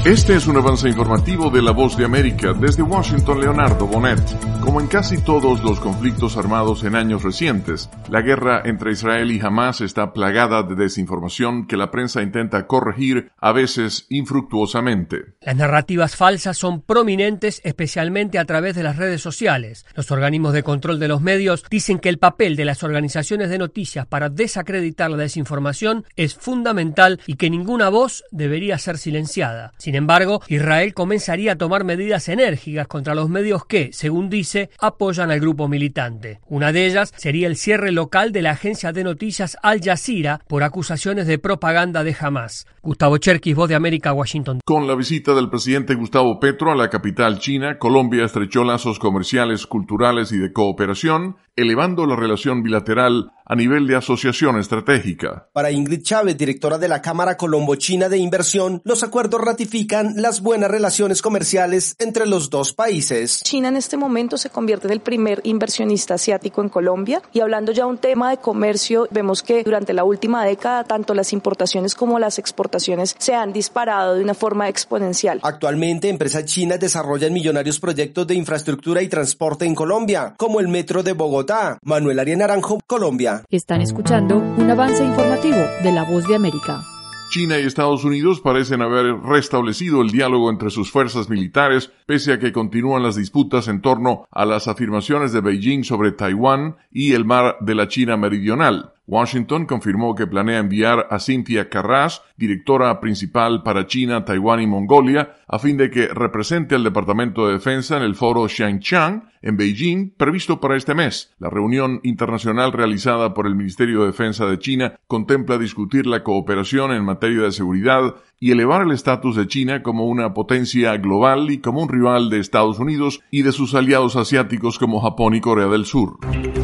Este es un avance informativo de La Voz de América. Desde Washington, Leonardo Bonet. Como en casi todos los conflictos armados en años recientes, la guerra entre Israel y Hamás está plagada de desinformación que la prensa intenta corregir, a veces infructuosamente. Las narrativas falsas son prominentes, especialmente a través de las redes sociales. Los organismos de control de los medios dicen que el papel de las organizaciones de noticias para desacreditar la desinformación es fundamental y que ninguna voz debería ser silenciada. Sin embargo, Israel comenzaría a tomar medidas enérgicas contra los medios que, según dice, apoyan al grupo militante. Una de ellas sería el cierre local de la agencia de noticias Al Jazeera por acusaciones de propaganda de Hamás. Gustavo Cherkis, Voz de América, Washington. Con la visita del presidente Gustavo Petro a la capital china, Colombia estrechó lazos comerciales, culturales y de cooperación, elevando la relación bilateral a nivel de asociación estratégica. Para Ingrid Chávez, directora de la Cámara Colombo-China de Inversión, los acuerdos ratifican las buenas relaciones comerciales entre los dos países. China en este momento se convierte en el primer inversionista asiático en Colombia y hablando ya un tema de comercio, vemos que durante la última década tanto las importaciones como las exportaciones se han disparado de una forma exponencial. Actualmente, empresas chinas desarrollan millonarios proyectos de infraestructura y transporte en Colombia, como el Metro de Bogotá. Manuel Arias Naranjo, Colombia. Están escuchando un avance informativo de La Voz de América. China y Estados Unidos parecen haber restablecido el diálogo entre sus fuerzas militares, pese a que continúan las disputas en torno a las afirmaciones de Beijing sobre Taiwán y el mar de la China Meridional. Washington confirmó que planea enviar a Cynthia Carras, directora principal para China, Taiwán y Mongolia, a fin de que represente al Departamento de Defensa en el foro Xiangchang, en Beijing, previsto para este mes. La reunión internacional realizada por el Ministerio de Defensa de China contempla discutir la cooperación en materia de seguridad y elevar el estatus de China como una potencia global y como un rival de Estados Unidos y de sus aliados asiáticos como Japón y Corea del Sur.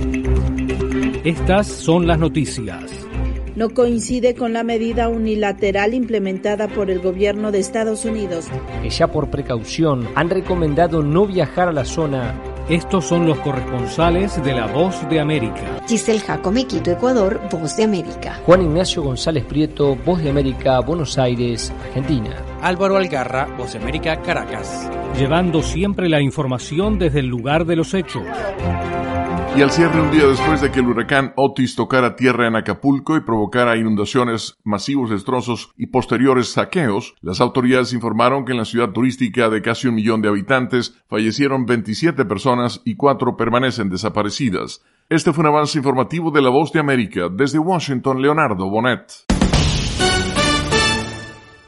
Estas son las noticias. No coincide con la medida unilateral implementada por el gobierno de Estados Unidos. Que ya por precaución han recomendado no viajar a la zona. Estos son los corresponsales de La Voz de América. Giselle Jacome, Quito, Ecuador, Voz de América. Juan Ignacio González Prieto, Voz de América, Buenos Aires, Argentina. Álvaro Algarra, Voz de América, Caracas. Llevando siempre la información desde el lugar de los hechos. Y al cierre, un día después de que el huracán Otis tocara tierra en Acapulco y provocara inundaciones, masivos destrozos y posteriores saqueos, las autoridades informaron que en la ciudad turística de casi 1 millón de habitantes fallecieron 27 personas y 4 permanecen desaparecidas. Este fue un avance informativo de La Voz de América. Desde Washington, Leonardo Bonet.